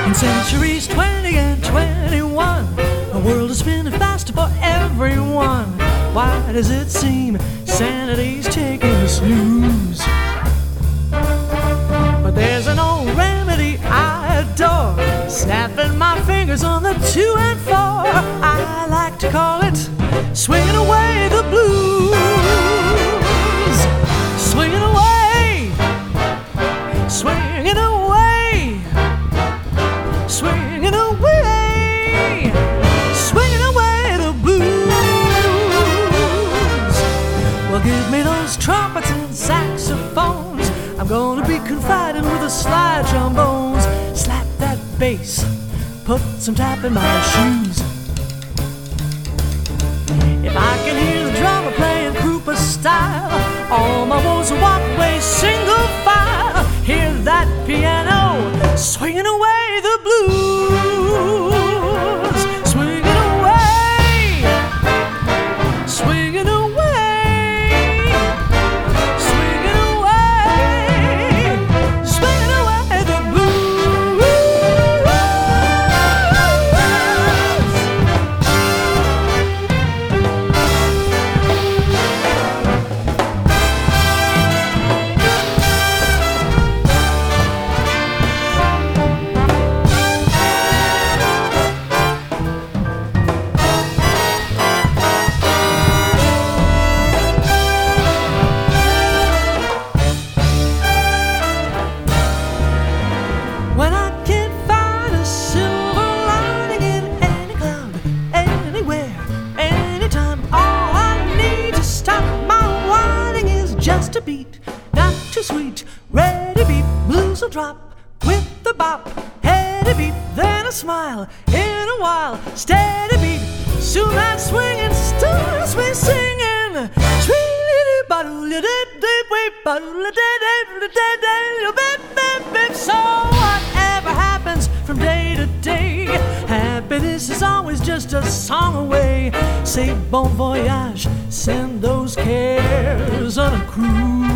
In centuries 20 and 21, the world is spinning faster for everyone. Why does it seem sanity's taking a snooze? But there's an old remedy I adore, snapping my fingers on the 2 and 4. I like to call it swinging away the blues. Swinging away, swinging away, swinging away, swinging away the blues. Well, give me those trumpets and saxophones. I'm gonna be confiding with the slide trombones. Slap that bass, put some tap in my shoes. If I can hear the drummer playing Krupa style, all my woes will walk away single file. Hear that piano swinging away the blues. Swinging away, swinging away, swinging away, swinging away the blues. When I can't find a silver lining in any cloud, anywhere, anytime, all I need to stop my whining is just a beat, not too sweet, ready beat, blues will drop with the bop, heady beat, then a smile, in a while, steady beat, soon that swinging starts me singing. So whatever happens from day to day, happiness is always just a song away. Say bon voyage, send those cares on a cruise.